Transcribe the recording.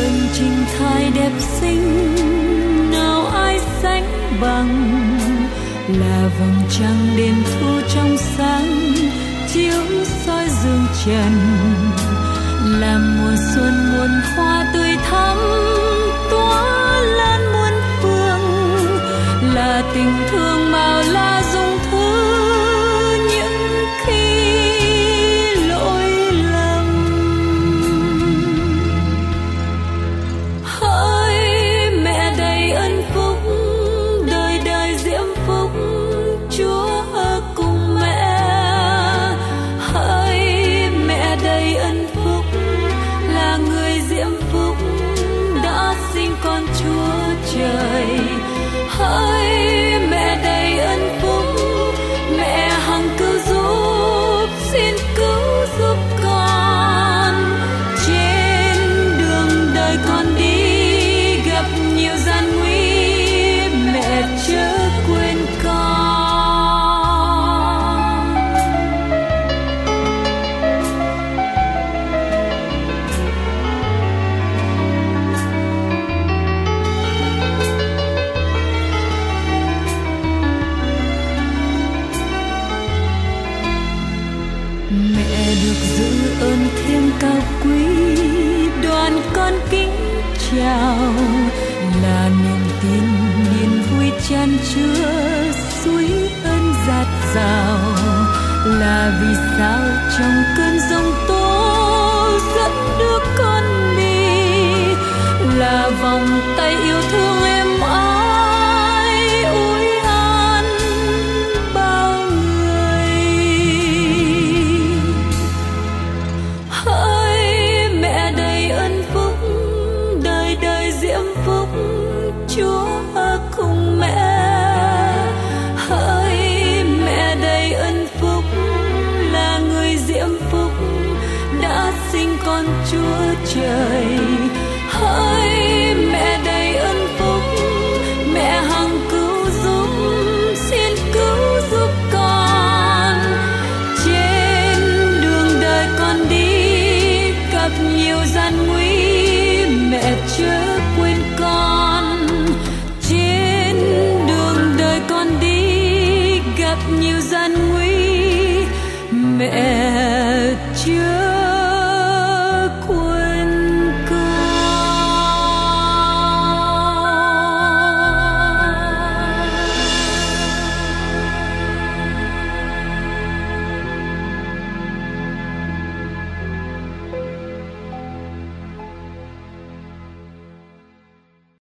từng trình thai đẹp xinh nào ai sánh bằng, là vầng trăng đêm thu trong sáng chiếu soi dương trần, là mùa xuân muôn hoa tươi thắm tỏa lan muôn phương, là tình thương màu la dung thứ những khi lỗi lầm. Hỡi mẹ đầy ân phúc, đời đời diễm phúc, Chúa ở cùng mẹ. Hỡi mẹ đầy ân phúc, là người diễm phúc đã sinh con Chúa trời. Hỡi mẹ đầy ân phúc, mẹ hằng cứu giúp, xin cứu giúp con. Trên đường đời con đi gặp nhiều gian nguy, mẹ chớ quên con. Mẹ được giữ ơn thiêng cao quý, đoàn con kính chào, là niềm tin niềm vui chan chứa suối ơn dạt dào, là vì sao trong cơn giông tố dẫn đưa con đi, là vòng tay yêu thương em ái ủi an bao người. Hỡi mẹ đầy ân phúc, đời đời diễm phúc, Chúa ở cùng mẹ. Hỡi mẹ đầy ân phúc, là người diễm phúc đã sinh con Chúa trời. Hỡi mẹ đầy ân phúc, mẹ hằng cứu giúp, xin cứu giúp con. Trên đường đời con đi gặp nhiều gian nguy, mẹ chớ quên con. Trên đường đời con đi gặp nhiều gian nguy, mẹ